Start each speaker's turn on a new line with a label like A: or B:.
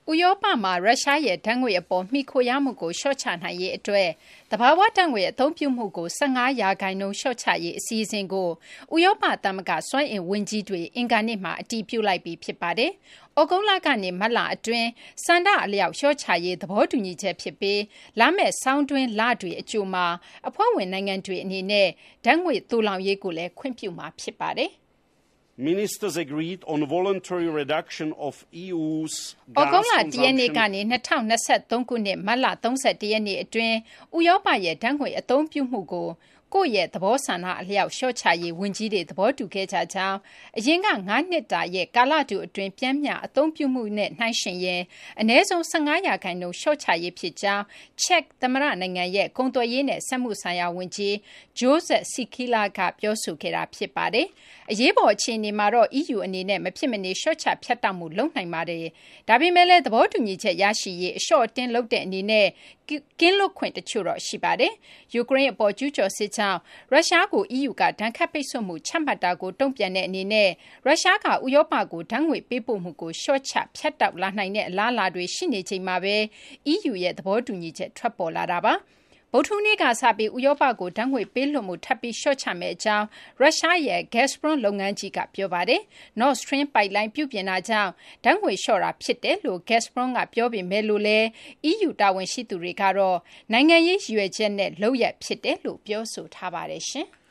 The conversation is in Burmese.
A: ဥရောပမှာရုရှားရဲ့ဓာတ်ငွေ့အပေါ်မှီခိုရမှုကိုလျှော့ချနိုင်ရေးအတွက်သဘာဝဓာတ်ငွေ့အသုံးပြုမှုကို15%လျှော့ချရေးအစီအစဉ်ကိုဥရောပသမဂ္ဂစွမ်းအင်ဝန်ကြီးတွေအင်္ဂါနေ့မှာအတည်ပြုလိုက်ပြီဖြစ်ပါတယ်။ဩဂုတ်လကနေမတ်လအတွင်းစန္ဒအလျောက်လျှော့ချရေးသဘောတူညီချက်ဖြစ်ပြီးလာမယ့်ဆောင်းတွင်းလတွေအကြိုမှာအဖွဲ့ဝင်နိုင်ငံတွေအနေနဲ့ဓာတ်ငွေ့သိုလှောင်ရေးကိုလည်းခွင့်ပြုမှာဖြစ်ပါတယ်။
B: Ministers agreed on voluntary reduction of EU's
A: gas consumption ကနေ2023ခုနှစ်မတ်လ31ရက်နေ့အတွင်းဥရောပရဲ့ဓာတ်ငွေ့အသုံးပြုမှုကိုကိုယ့်ရဲ့သဘောဆန္ဒအလျောက်လျှော့ချရေးဝန်ကြီးတွေသဘောတူခဲ့ကြကြောင်းအရင်က9နှစ်တာရဲ့ကာလတူအတွင်းပြန်မြအသုံးပြုမှုနဲ့နှိုင်းယှဉ်ရင်အနည်းဆုံး15%လျှော့ချရေးဖြစ်ကြောင်းချက်သမ္မတနိုင်ငံရဲ့ကုန်သွယ်ရေးနဲ့စက်မှုဆိုင်ရာဝန်ကြီး Jozef Sikila ကပြောဆိုခဲ့တာဖြစ်ပါတယ်။အရေးပေါ်အခြေအနေမှာတော့ EU အနေနဲ့မဖြစ်မနေလျှော့ချဖြတ်တောက်မှုလုပ်နိုင်ပါတယ်။ဒါပေမဲ့လည်းသဘောတူညီချက်ရရှိရေးအလျှော့အတင်းလုပ်တဲ့အနေနဲ့ကင်းလွတ်ခွင့်တချို့တော့ရှိပါတယ်။ယူကရိန်းအပေါ်ကျူးကျော်စစ်ကြောင့်ရုရှားကို EU ကဒဏ်ခတ်ပိတ်ဆို့မှုချမှတ်တာကိုတုံ့ပြန်တဲ့အနေနဲ့ရုရှားကဥရောပကိုဓာတ်ငွေ့ပေးပို့မှုကိုလျှော့ချဖြတ်တောက်လာနိုင်တဲ့အလားအလာတွေရှိနေချိန်မှာပဲ EU ရဲ့သဘောတူညီချက်ထွက်ပေါ်လာတာပါ။ဗုဒ္ဓဟူးနေ့ကစပြီးဥရောပကိုဓာတ်ငွေ့ပေးလွှတ်မှုထပ်ပြီးလျှော့ချမယ့်အကြောင်းရုရှားရဲ့ Gazprom လုပ်ငန်းကြီးကပြောပါတယ်။ Nord Stream ပိုက်လိုင်းပြုပြင်တာကြောင့်ဓာတ်ငွေ့လျှော့တာဖြစ်တယ်လို့ Gazprom ကပြောပေမဲ့လို့လည်း EU တာဝန်ရှိသူတွေကတော့နိုင်ငံရေးရည်ရွယ်ချက်နဲ့လုပ်ရပ်ဖြစ်တယ်လို့ပြောဆိုထားပါတယ်ရှင်။